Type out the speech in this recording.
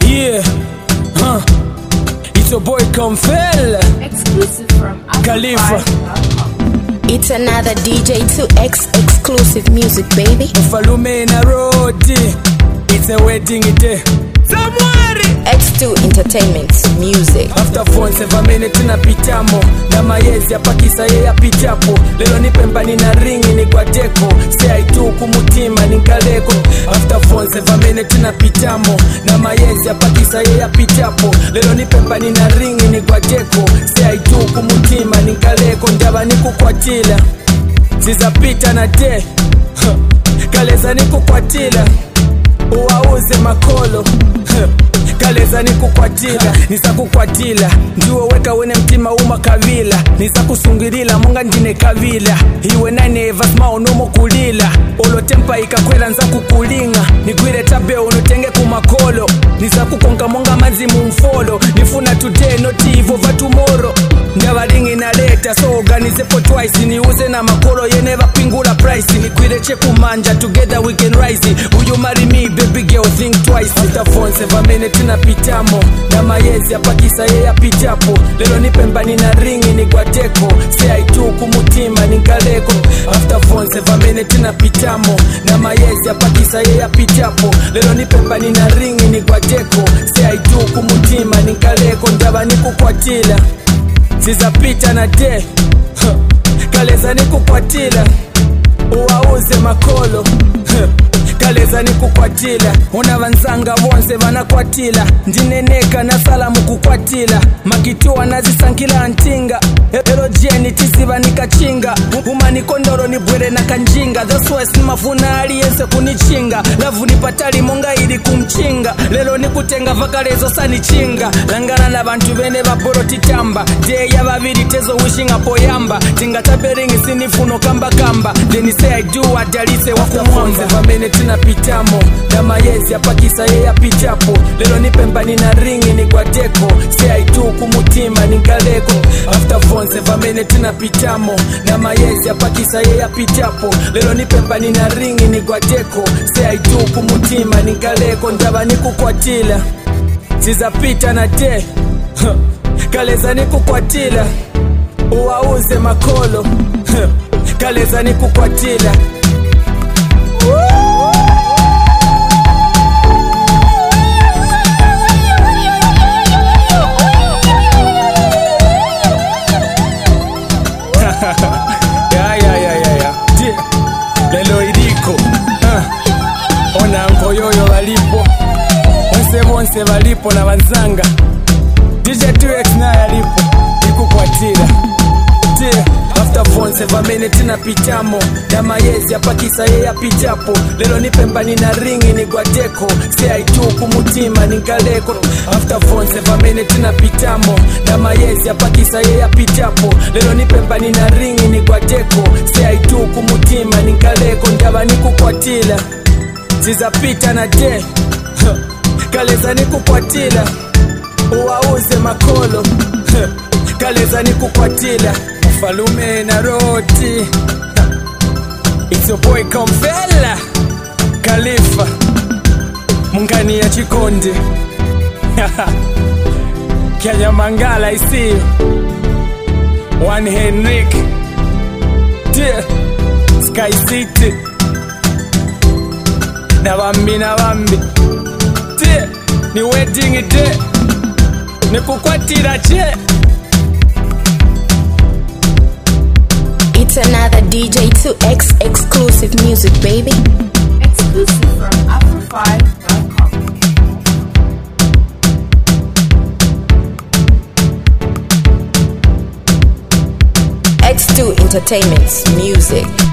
Yeah, it's your boy Confel, exclusive from Khalifa. It's another DJ2X exclusive music, baby. Ufalume na rodi, it's a wedding day. X2 Entertainment Music. After phone 7 minutes na pitamo na mayezi apakisa ye apitapo. Lelo ni pembani na ringi ni kwa deko, say tu kumutima ni kaleko. After phone 7 minutes na pitamo na mayezi apakisa ye apitapo. Lelo ni pembani na ringi ni kwa deko, say tu kumutima ni kaleko. Ndaba ni kukwatila zizapita na de kaleza ni kukwatila uwauze makolo kaleza ni kukwatila, nisa kukwatila njuo weka wene mtima uma kavila, nisa kusungirila monga njine kavila iwe nane evasma onomo kulila olo tempa ikakwela nza kukulinga nigwire tabe unutenge kumakolo, nisa kukonga monga mazimu mfolo nifuna today not evil va tomorrow ndavalingi na leta so organize for twice niuze na makolo ye never pingula price nigwire cheku manja together we can rise. Will you marry me baby girl, think twice. After phone 7 minutes na pitamo na mayezi apakisa ye apitapo. Lelo ni pembani na ringi ni kwa deko, say tu kumutima ni kaleko. After phone 7 minutes na pitamo na mayezi apakisa ye apitapo. Lelo ni pembani na ringi ni kwa deko, say tu kumutima ni kaleko. Ndaba ni kukwatila zizapita na de kaleza ni kukwatila uwauze makolo kaleza ni kukwatila unavanzanga vonse vanakwatila ndineneka na salamu kukwatila makituwa nazisankila antinga erojeni tisiva nikachinga umanikondoro ni bwere na kanjinga that's why simafuna aliyense kunichinga lavu nipatali monga ili kumchinga lelo nikutenga vakalezo sanichinga langana na bantu bene vaporo titamba deya vaviri tezo wishinga poyamba tingataberingi sinifuno kamba kamba then say I do adalise wakumwamba na pitamo na mayezi apakisa ye apitapo. Lelo ni pembani na ringi ni kwa deko, say tu kumutima ni kaleko. After phone 7 minutes na pitamo na mayezi apakisa ye apitapo. Lelo ni pembani na ringi ni kwa deko, say tu kumutima ni kaleko. Ndaba ni kukwatila zizapita na de kaleza ni kukwatila uwauze makolo kaleza ni kukwatila. Lelo idiko ona nkoyoyo walipo onse walipo na wanzanga DJ2X na yalipo ikukwatila. After phone 7 minutes na pitamo na mayezi apakisa ye apitapo. Lelo ni pembani na ringi ni kwa deko, say tu kumutima ni kaleko. After phone 7 minutes na pitamo na mayezi apakisa ye apitapo. Lelo ni pembani na ringi ni kwa deko, say tu kumutima ni kaleko. Ndaba ni kukwatila zizapita na de kaleza ni kukwatila uwauze makolo kaleza ni kukwatila. Ufalume na roti, it's your boy Confel, Khalifa mungani ya Chikonde Kenya Mangala isi One Henrik Dear Sky City na vambi Dear ni wedding day ni kukwatira che. It's another DJ2X exclusive music, baby. exclusive from Afro5.com. X2 Entertainment Music.